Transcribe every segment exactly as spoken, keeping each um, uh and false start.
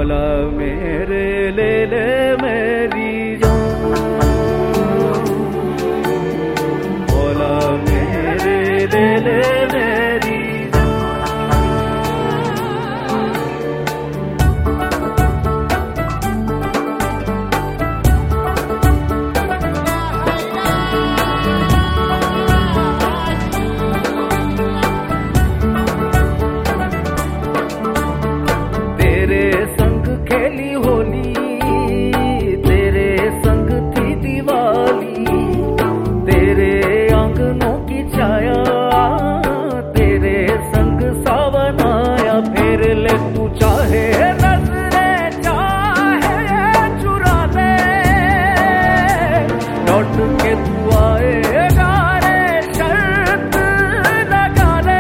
मौला मेरे ले ले मेरी जान, मौला मेरे ले ले मेरी खेली होली, तेरे संग थी दिवाली, तेरे आंगनों की छाया, तेरे संग सावन आया। फिर ले तू चाहे नजरें चाहे चुरा ले, लौट के तू आएगा रे शर्त लगा ले।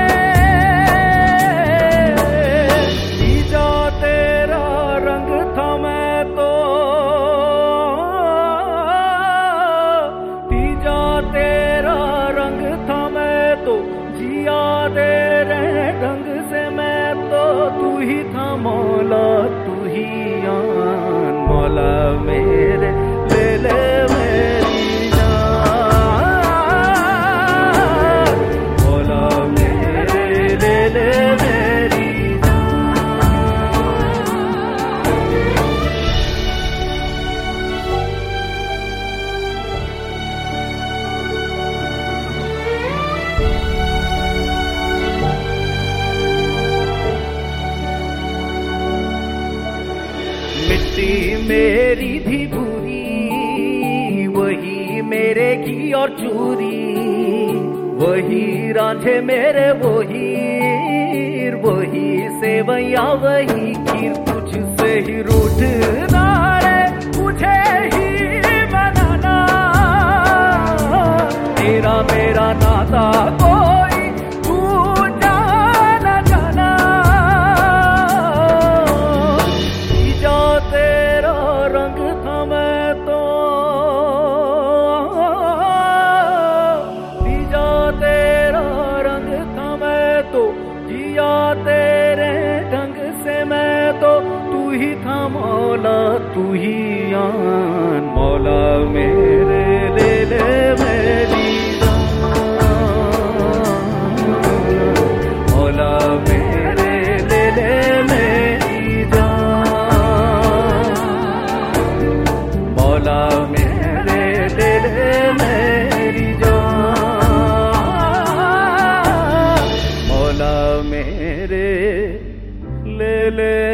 जीजा तेरा रंग था मैं तो, तीजा तेरा रंग था मैं तो, जिया तेरे ढंग से मैं तो। तू ही था मौला तू ही आन, मौला मेरे ले ले मेरी जान, मौला मेरे ले ले मेरी मिट्टी मेरी थी भूरी, वही मेरे घी और चूरी, वही रांझे मेरे वही, वही सेवैया वही खीर। तुझसे ही रूठना रे मुझे ही मनाना, तेरा मेरा नाता कोई तू जाना जाना। तेरा रंग था मैं तो, तीजा तेरा रंग था मैं तो, जिया तेरे ढंग से मैं तो। तू ही था मौला तू ही आन, मौला मेरे ले ले मेरी जान, मौला मेरे ले ले मेरी जान, मौला मेरे ले ले मेरी जान, मौला मेरे ले ले